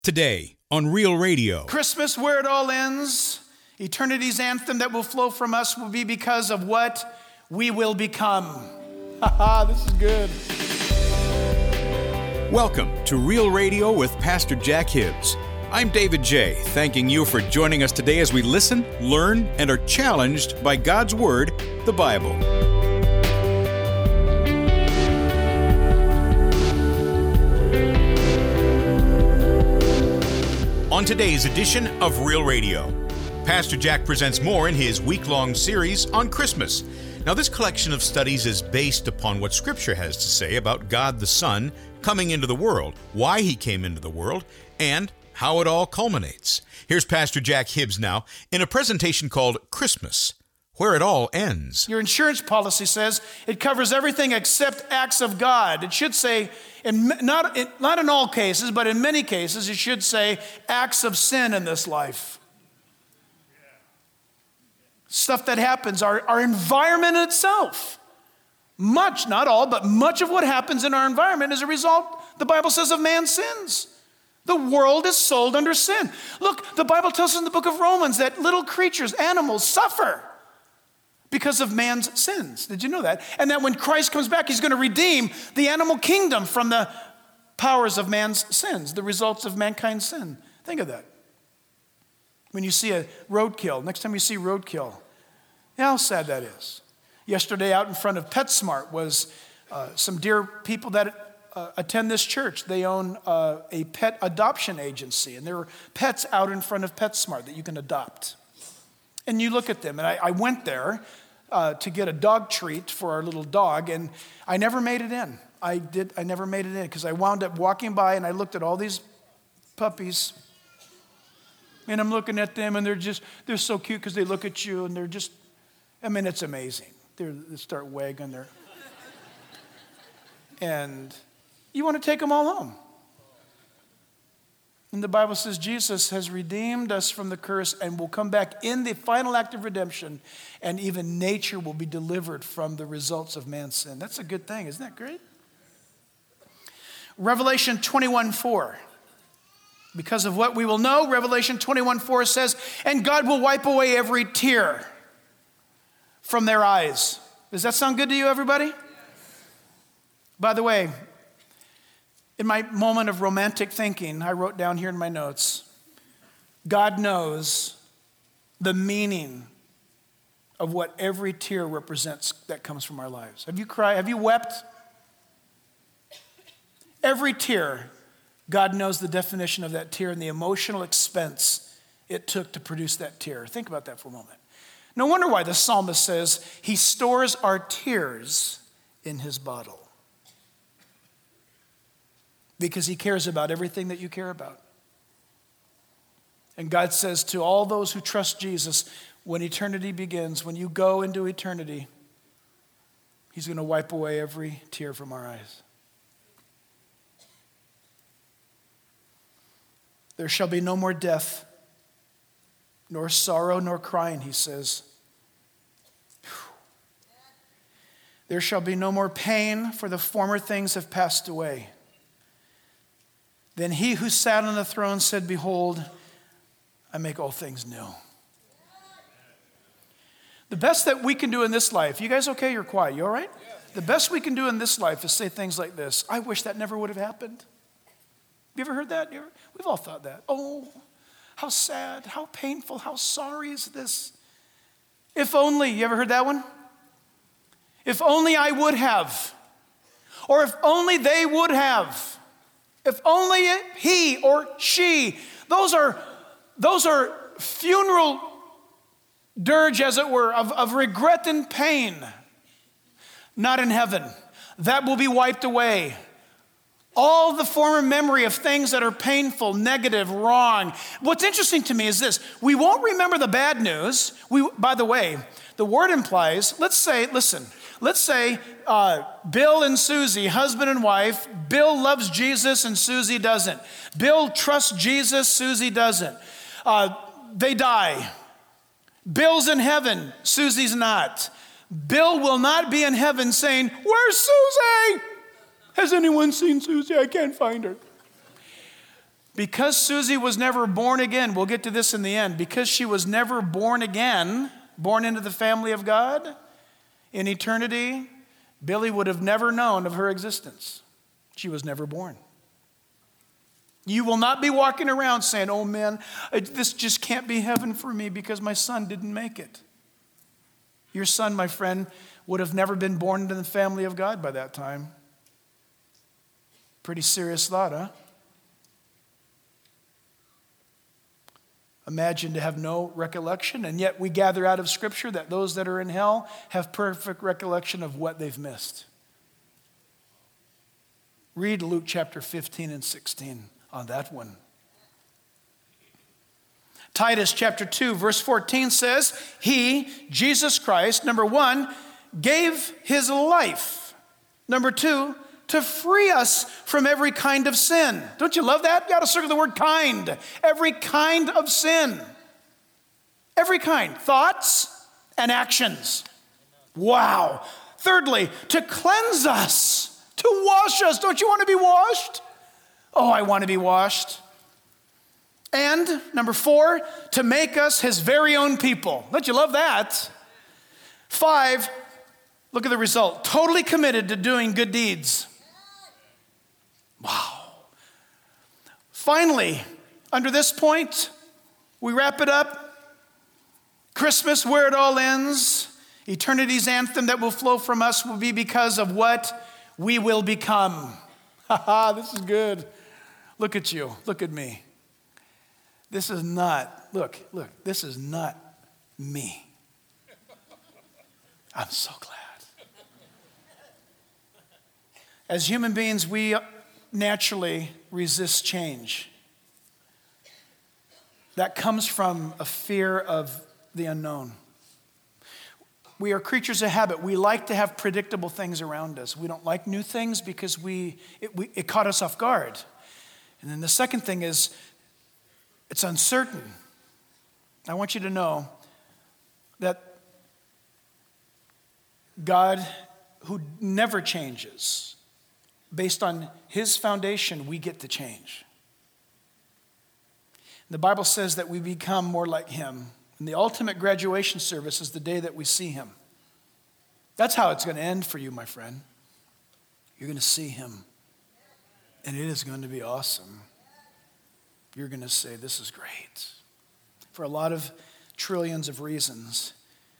Today on Real Radio. Christmas, where it all ends, eternity's anthem that will flow from us will be because of what we will become. This is good. Welcome to Real Radio with Pastor Jack Hibbs. I'm David J., thanking you for joining us today as we listen, learn, and are challenged by God's Word, the Bible. On today's edition of Real Radio, Pastor Jack presents more in his week-long series on Christmas. Now, this collection of studies is based upon what Scripture has to say about God the Son coming into the world, why He came into the world, and how it all culminates. Here's Pastor Jack Hibbs now in a presentation called Christmas, where it all ends. Your insurance policy says it covers everything except acts of God. It should say, not in all cases, but in many cases, it should say acts of sin in this life. Stuff that happens, our environment itself. Much, not all, but much of what happens in our environment is a result, the Bible says, of man's sins. The world is sold under sin. Look, the Bible tells us in the book of Romans that little creatures, animals, suffer because of man's sins. Did you know that? And that when Christ comes back, He's going to redeem the animal kingdom from the powers of man's sins, the results of mankind's sin. Think of that. When you see a roadkill, next time you see roadkill, how sad that is. Yesterday out in front of PetSmart was some dear people that attend this church. They own a pet adoption agency, and there were pets out in front of PetSmart that you can adopt. And you look at them, and I went there to get a dog treat for our little dog, and I never made it in. I never made it in because I wound up walking by, and I looked at all these puppies, and I'm looking at them, and they're so cute because they look at you, and they're just, it's amazing. They start wagging their, and you want to take them all home. And the Bible says Jesus has redeemed us from the curse and will come back in the final act of redemption, and even nature will be delivered from the results of man's sin. That's a good thing. Isn't that great? Revelation 21:4. Because of what we will know, Revelation 21:4 says, and God will wipe away every tear from their eyes. Does that sound good to you, everybody? Yes. By the way, in my moment of romantic thinking, I wrote down here in my notes, God knows the meaning of what every tear represents that comes from our lives. Have you cried? Have you wept? Every tear, God knows the definition of that tear and the emotional expense it took to produce that tear. Think about that for a moment. No wonder why the psalmist says He stores our tears in His bottle. Because He cares about everything that you care about. And God says to all those who trust Jesus, when eternity begins, when you go into eternity, He's going to wipe away every tear from our eyes. There shall be no more death, nor sorrow, nor crying, He says. There shall be no more pain, for the former things have passed away. Then He who sat on the throne said, behold, I make all things new. The best that we can do in this life, you guys okay? You're quiet. You all right? The best we can do in this life is say things like this. I wish that never would have happened. You ever heard that? We've all thought that. Oh, how sad, how painful, how sorry is this? If only, you ever heard that one? If only I would have. Or if only they would have. If only he or she. Those are funeral dirge, as it were, of regret and pain. Not in heaven. That will be wiped away. All the former memory of things that are painful, negative, wrong. What's interesting to me is this. We won't remember the bad news. By the way, the word implies, let's say Bill and Susie, husband and wife. Bill loves Jesus and Susie doesn't. Bill trusts Jesus, Susie doesn't. They die. Bill's in heaven, Susie's not. Bill will not be in heaven saying, "Where's Susie? Has anyone seen Susie? I can't find her." Because Susie was never born again, we'll get to this in the end, because she was never born again, born into the family of God in eternity, Billy would have never known of her existence. She was never born. You will not be walking around saying, oh man, this just can't be heaven for me because my son didn't make it. Your son, my friend, would have never been born into the family of God by that time. Pretty serious thought, huh? Imagine to have no recollection, and yet we gather out of Scripture that those that are in hell have perfect recollection of what they've missed. Read Luke chapter 15 and 16 on that one. Titus chapter 2, verse 14 says, He, Jesus Christ, number one, gave his life. Number two, to free us from every kind of sin. Don't you love that? You got to circle the word kind. Every kind of sin. Every kind. Thoughts and actions. Wow. Thirdly, to cleanse us, to wash us. Don't you want to be washed? Oh, I want to be washed. And number four, to make us his very own people. Don't you love that? 5, look at the result. Totally committed to doing good deeds. Wow. Finally, under this point, we wrap it up. Christmas, where it all ends. Eternity's anthem that will flow from us will be because of what we will become. This is good. Look at you. Look at me. This is not, look, this is not me. I'm so glad. As human beings, we naturally resist change. That comes from a fear of the unknown. We are creatures of habit. We like to have predictable things around us. We don't like new things because it caught us off guard. And then the second thing is, it's uncertain. I want you to know that God, who never changes, based on his foundation, we get to change. The Bible says that we become more like him. And the ultimate graduation service is the day that we see him. That's how it's going to end for you, my friend. You're going to see him. And it is going to be awesome. You're going to say, this is great. For a lot of trillions of reasons.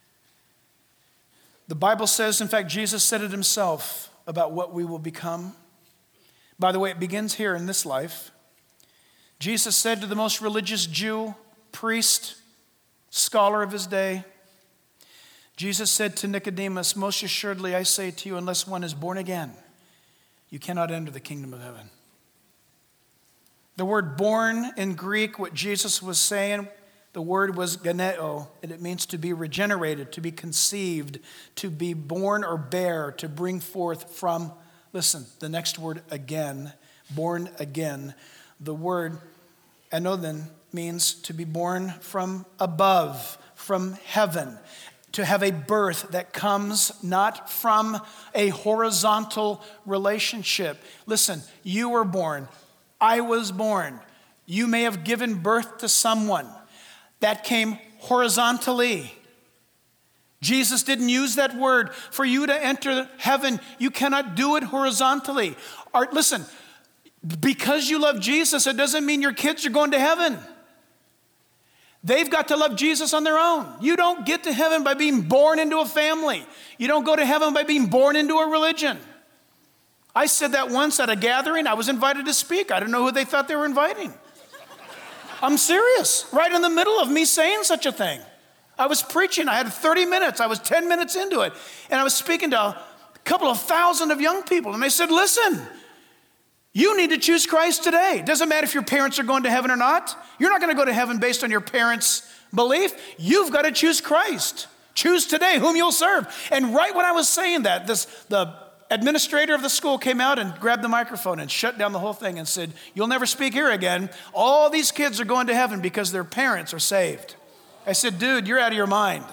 The Bible says, in fact, Jesus said it himself about what we will become. By the way, it begins here in this life. Jesus said to the most religious Jew, priest, scholar of his day, Jesus said to Nicodemus, most assuredly I say to you, unless one is born again, you cannot enter the kingdom of heaven. The word born in Greek, what Jesus was saying, the word was geneo, and it means to be regenerated, to be conceived, to be born or bear, to bring forth from, listen, the next word again, born again. The word anothen means to be born from above, from heaven, to have a birth that comes not from a horizontal relationship. Listen, you were born. I was born. You may have given birth to someone. That came horizontally. Jesus didn't use that word. For you to enter heaven, you cannot do it horizontally. Listen, because you love Jesus, it doesn't mean your kids are going to heaven. They've got to love Jesus on their own. You don't get to heaven by being born into a family. You don't go to heaven by being born into a religion. I said that once at a gathering. I was invited to speak. I don't know who they thought they were inviting. I'm serious. Right in the middle of me saying such a thing. I was preaching. I had 30 minutes. I was 10 minutes into it. And I was speaking to a couple of thousand of young people. And they said, listen, you need to choose Christ today. It doesn't matter if your parents are going to heaven or not. You're not going to go to heaven based on your parents' belief. You've got to choose Christ. Choose today whom you'll serve. And right when I was saying that, the administrator of the school came out and grabbed the microphone and shut down the whole thing and said, you'll never speak here again. All these kids are going to heaven because their parents are saved. I said, dude, you're out of your mind.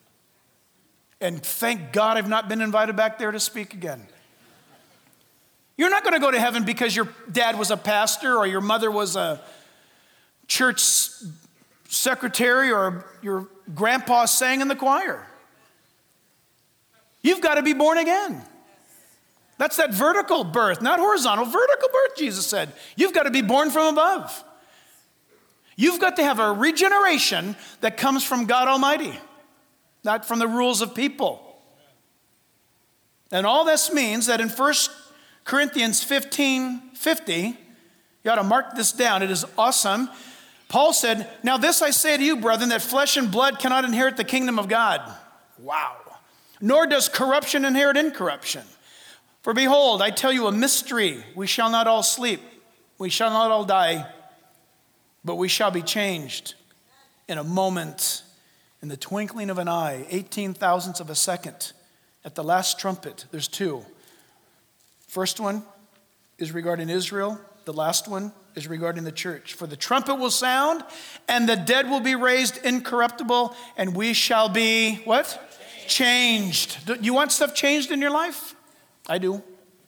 And thank God I've not been invited back there to speak again. You're not going to go to heaven because your dad was a pastor or your mother was a church secretary or your grandpa sang in the choir. You've got to be born again. That's that vertical birth, not horizontal, vertical birth, Jesus said. You've got to be born from above. You've got to have a regeneration that comes from God Almighty, not from the rules of people. And all this means that in 1 Corinthians 15:50, you ought to mark this down. It is awesome. Paul said, "Now this I say to you, brethren, that flesh and blood cannot inherit the kingdom of God." Wow. "Nor does corruption inherit incorruption. For behold, I tell you a mystery. We shall not all sleep. We shall not all die. But we shall be changed in a moment, in the twinkling of an eye, 18 thousandths of a second. At the last trumpet." There's two. First one is regarding Israel. The last one is regarding the church. "For the trumpet will sound, and the dead will be raised incorruptible, and we shall be," what? Changed. Do you want stuff changed in your life? I do.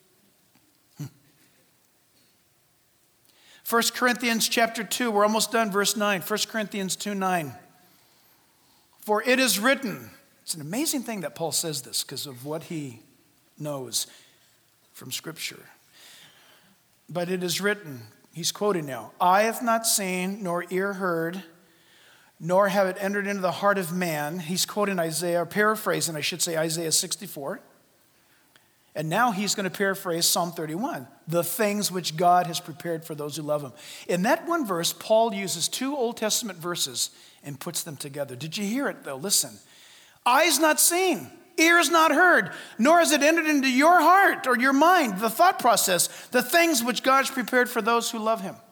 1 Corinthians chapter 2, we're almost done, verse 9. 1 Corinthians 2:9. "For it is written," it's an amazing thing that Paul says this because of what he knows from Scripture. "But it is written," he's quoting now, "Eye hath not seen, nor ear heard, nor have it entered into the heart of man." He's quoting Isaiah, or paraphrasing, I should say, Isaiah 64. And now he's going to paraphrase Psalm 31, "the things which God has prepared for those who love him." In that one verse, Paul uses two Old Testament verses and puts them together. Did you hear it, though? Listen. "Eyes not seen, ears not heard, nor has it entered into your heart or your mind," the thought process, "the things which God has prepared for those who love him."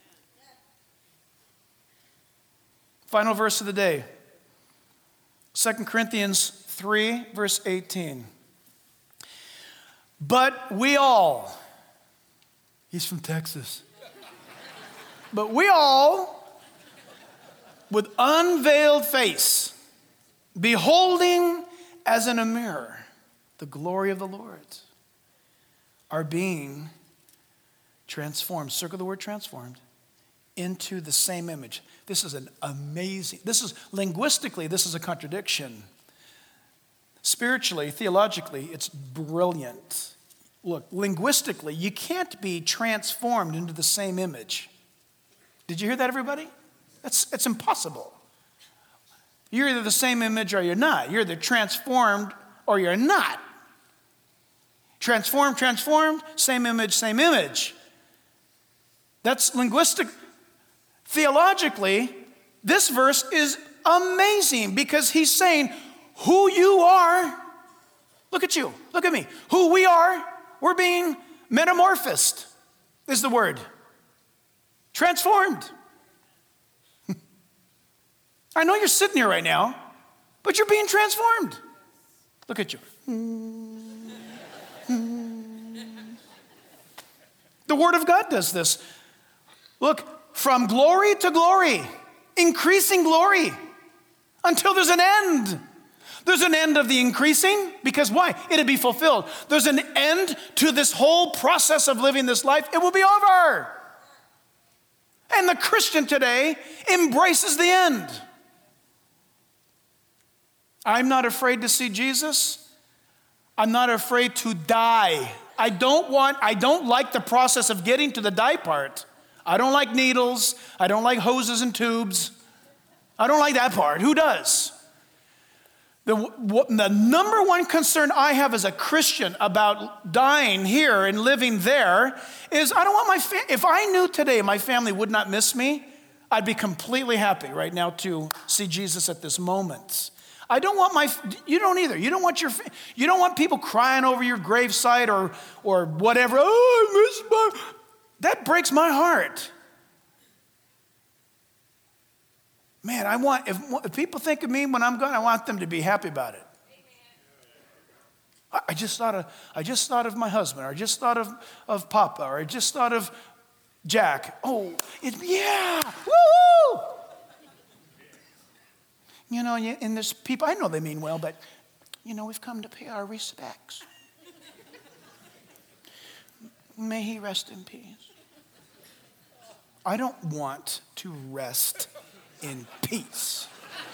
Final verse of the day, 2 Corinthians 3, verse 18. "But we all," he's from Texas, "but we all, with unveiled face, beholding as in a mirror the glory of the Lord, are being transformed," circle the word transformed, "into the same image." This is an amazing, linguistically, this is a contradiction. Spiritually, theologically, it's brilliant. Look, linguistically, you can't be transformed into the same image. Did you hear that, everybody? It's impossible. You're either the same image or you're not. You're either transformed or you're not. Transformed, same image, same image. That's linguistic. Theologically, this verse is amazing because he's saying who you are, look at you, look at me, who we are, we're being metamorphosed is the word. Transformed. I know you're sitting here right now, but you're being transformed. Look at you. The Word of God does this. Look, from glory to glory, increasing glory, until there's an end. There's an end of the increasing, because why? It'll be fulfilled. There's an end to this whole process of living this life. It will be over. And the Christian today embraces the end. I'm not afraid to see Jesus. I'm not afraid to die. I don't like the process of getting to the die part. I don't like needles. I don't like hoses and tubes. I don't like that part. Who does? The number one concern I have as a Christian about dying here and living there is I don't want if I knew today my family would not miss me, I'd be completely happy right now to see Jesus at this moment. I don't want you don't either. You don't want people crying over your gravesite or whatever. Oh, I miss that breaks my heart. Man, if people think of me when I'm gone, I want them to be happy about it. I just thought of my husband, or I just thought of Papa, or I just thought of Jack. Oh, yeah, woo! You know, and there's people, I know they mean well, but, you know, we've come to pay our respects. May he rest in peace. I don't want to rest in peace.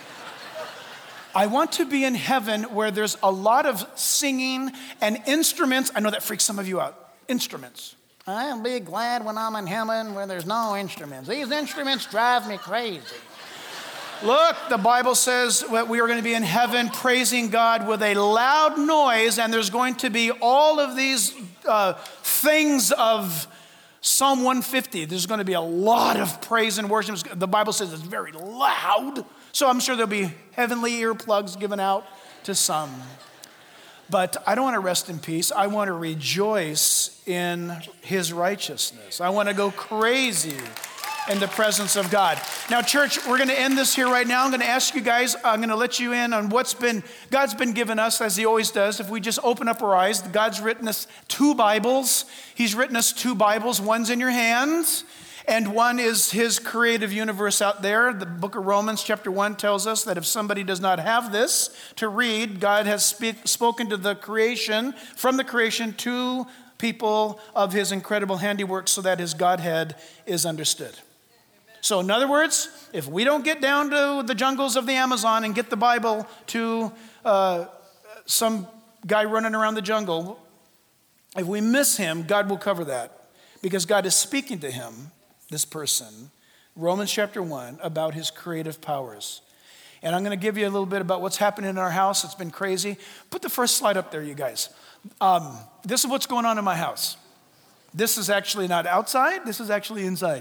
I want to be in heaven where there's a lot of singing and instruments. I know that freaks some of you out. Instruments. I'll be glad when I'm in heaven where there's no instruments. These instruments drive me crazy. Look, the Bible says that we are going to be in heaven praising God with a loud noise, and there's going to be all of these things of Psalm 150. There's going to be a lot of praise and worship. The Bible says it's very loud, so I'm sure there'll be heavenly earplugs given out to some. But I don't want to rest in peace. I want to rejoice in his righteousness. I want to go crazy in the presence of God. Now, church, we're going to end this here right now. I'm going to ask you guys, I'm going to let you in on God's been given us, as he always does. If we just open up our eyes, God's written us 2 Bibles. He's written us 2 Bibles. One's in your hands, and one is his creative universe out there. The book of Romans chapter 1 tells us that if somebody does not have this to read, God has spoken to the creation, from the creation to people of his incredible handiwork so that his Godhead is understood. So in other words, if we don't get down to the jungles of the Amazon and get the Bible to some guy running around the jungle, if we miss him, God will cover that, because God is speaking to him, this person, Romans chapter 1, about his creative powers. And I'm going to give you a little bit about what's happening in our house. It's been crazy. Put the first slide up there, you guys. This is what's going on in my house. This is actually not outside. This is actually inside.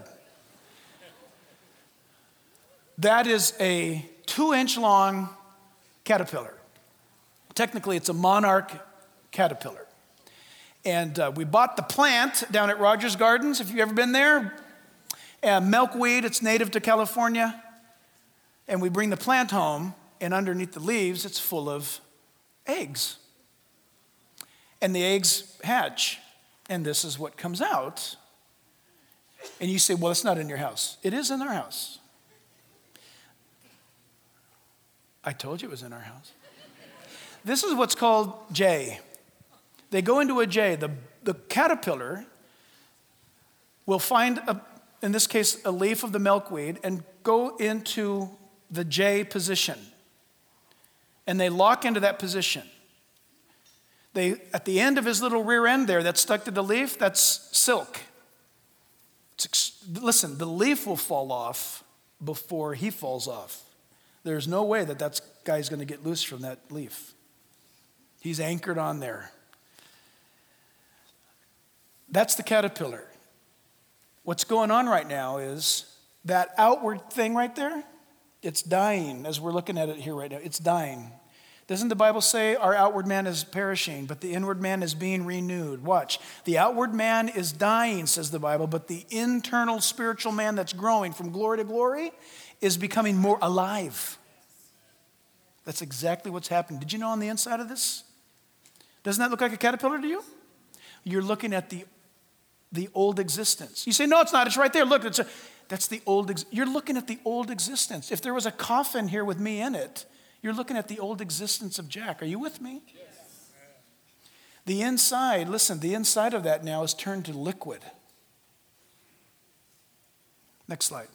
That is a 2-inch long caterpillar. Technically, it's a monarch caterpillar. And we bought the plant down at Rogers Gardens, if you've ever been there. Milkweed, it's native to California. And we bring the plant home, and underneath the leaves, it's full of eggs. And the eggs hatch, and this is what comes out. And you say, well, it's not in your house. It is in our house. I told you it was in our house. This is what's called jay. They go into a jay. The caterpillar will find, in this case, a leaf of the milkweed and go into the jay position. And they lock into that position. At the end of his little rear end there that's stuck to the leaf, that's silk. Listen, the leaf will fall off before he falls off. There's no way that guy's going to get loose from that leaf. He's anchored on there. That's the caterpillar. What's going on right now is that outward thing right there, it's dying as we're looking at it here right now. It's dying. Doesn't the Bible say our outward man is perishing, but the inward man is being renewed? Watch. The outward man is dying, says the Bible, but the internal spiritual man that's growing from glory to glory is becoming more alive. That's exactly what's happening. Did you know on the inside of this? Doesn't that look like a caterpillar to you? You're looking at the old existence. You say, no, it's not. It's right there. Look, that's the old. You're looking at the old existence. If there was a coffin here with me in it, you're looking at the old existence of Jack. Are you with me? Yes. The inside, listen, the inside of that now is turned to liquid. Next slide.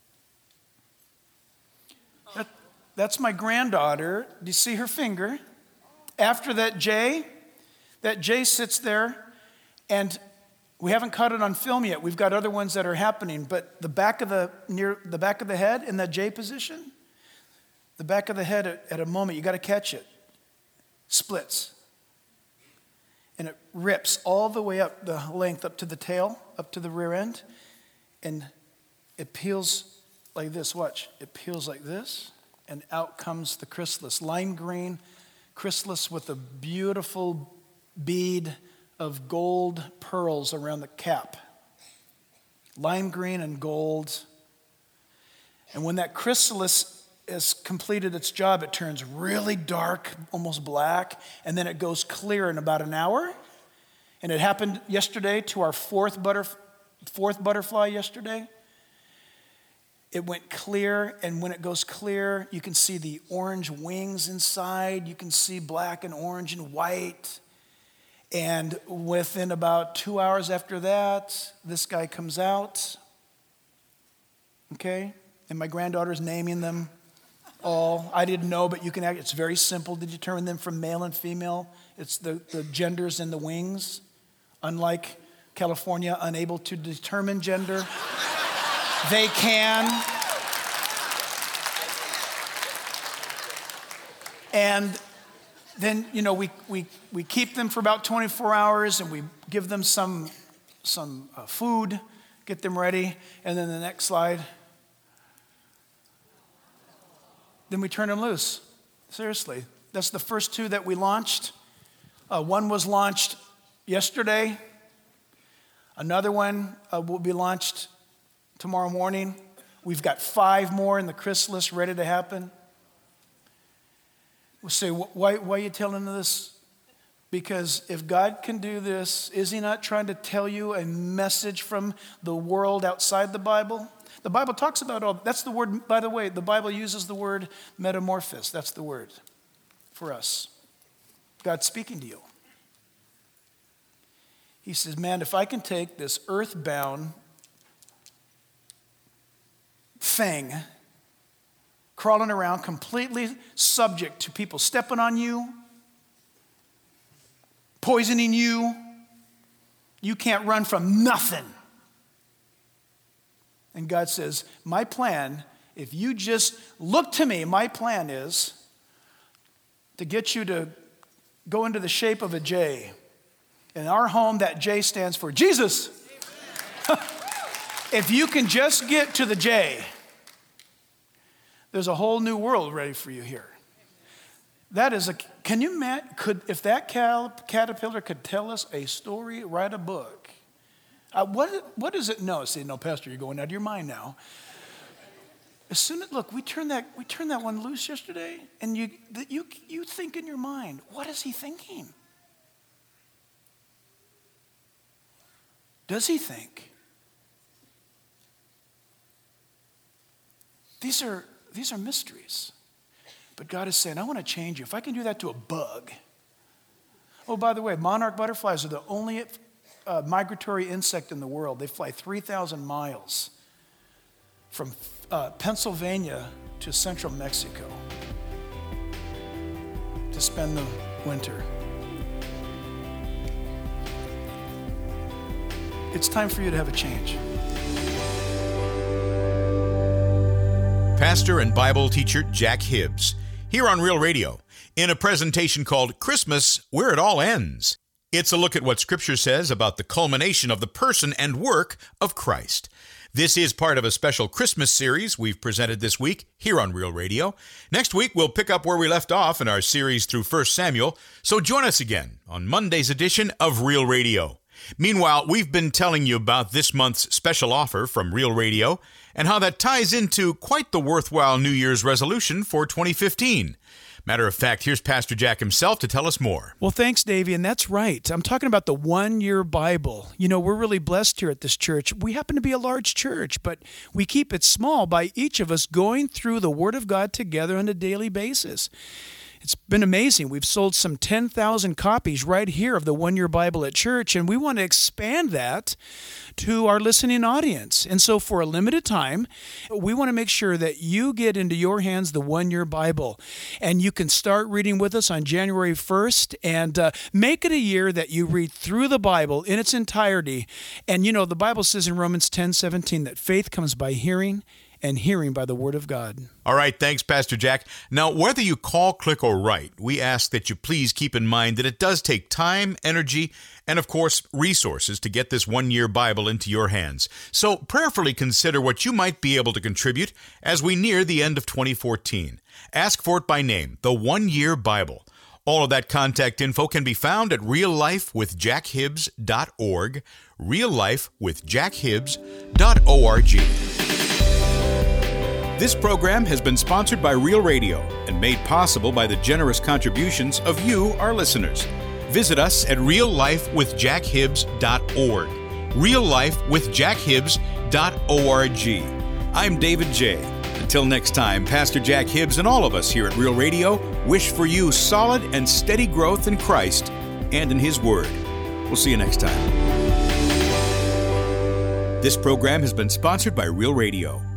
That's my granddaughter. Do you see her finger? After that J sits there, and we haven't caught it on film yet. We've got other ones that are happening, but near the back of the head in that J position, the back of the head at a moment, you got to catch it, splits. And it rips all the way up the length, up to the tail, up to the rear end, and it peels like this. Watch. It peels like this, and out comes the chrysalis, lime green chrysalis with a beautiful bead of gold pearls around the cap. Lime green and gold. And when that chrysalis has completed its job, it turns really dark, almost black, and then it goes clear in about an hour. And it happened yesterday to our fourth butterfly yesterday. It went clear, and when it goes clear, you can see the orange wings inside. You can see black and orange and white. And within about 2 hours after that, this guy comes out, okay? And my granddaughter's naming them all. I didn't know, but it's very simple to determine them from male and female. It's the genders in the wings. Unlike California, unable to determine gender, they can. And then, we keep them for about 24 hours and we give them some food, get them ready. And then the next slide. Then we turn them loose. Seriously. That's the first 2 that we launched. One was launched yesterday. Another one will be launched tomorrow morning. We've got 5 more in the chrysalis ready to happen. We'll say, why are you telling this? Because if God can do this, is he not trying to tell you a message from the world outside the Bible? The Bible talks about all, that's the word, by the way, the Bible uses the word metamorphosis. That's the word for us. God's speaking to you. He says, man, if I can take this earthbound thing crawling around, completely subject to people stepping on you, poisoning you, you can't run from nothing. And God says, my plan, if you just look to me, my plan is to get you to go into the shape of a J. In our home, that J stands for Jesus. If you can just get to the J, there's a whole new world ready for you here. That is can you imagine, if that caterpillar could tell us a story, write a book, what does it know? Say, no, Pastor, you're going out of your mind now. As soon as, look, we turned that one loose yesterday, and you think in your mind, what is he thinking? Does he think? These are mysteries. But God is saying, I want to change you. If I can do that to a bug. Oh, by the way, monarch butterflies are the only migratory insect in the world. They fly 3,000 miles from Pennsylvania to central Mexico to spend the winter. It's time for you to have a change. Pastor and Bible teacher Jack Hibbs, here on Real Radio, in a presentation called Christmas, Where It All Ends. It's a look at what Scripture says about the culmination of the person and work of Christ. This is part of a special Christmas series we've presented this week here on Real Radio. Next week, we'll pick up where we left off in our series through 1 Samuel, so join us again on Monday's edition of Real Radio. Meanwhile, we've been telling you about this month's special offer from Real Radio and how that ties into quite the worthwhile New Year's resolution for 2015. Matter of fact, here's Pastor Jack himself to tell us more. Well, thanks, Davey, and that's right. I'm talking about the one-year Bible. You know, we're really blessed here at this church. We happen to be a large church, but we keep it small by each of us going through the Word of God together on a daily basis. It's been amazing. We've sold some 10,000 copies right here of the one-year Bible at church, and we want to expand that to our listening audience. And so for a limited time, we want to make sure that you get into your hands the one-year Bible, and you can start reading with us on January 1st, and make it a year that you read through the Bible in its entirety. And you know, the Bible says in Romans 10:17 that faith comes by hearing, and hearing by the Word of God. All right, thanks, Pastor Jack. Now, whether you call, click, or write, we ask that you please keep in mind that it does take time, energy, and of course, resources to get this one-year Bible into your hands. So prayerfully consider what you might be able to contribute as we near the end of 2014. Ask for it by name, the One-Year Bible. All of that contact info can be found at reallifewithjackhibbs.org, reallifewithjackhibbs.org. This program has been sponsored by Real Radio and made possible by the generous contributions of you, our listeners. Visit us at reallifewithjackhibbs.org, reallifewithjackhibbs.org. I'm David J. Until next time, Pastor Jack Hibbs and all of us here at Real Radio wish for you solid and steady growth in Christ. and in His Word. We'll see you next time. This program has been sponsored by Real Radio.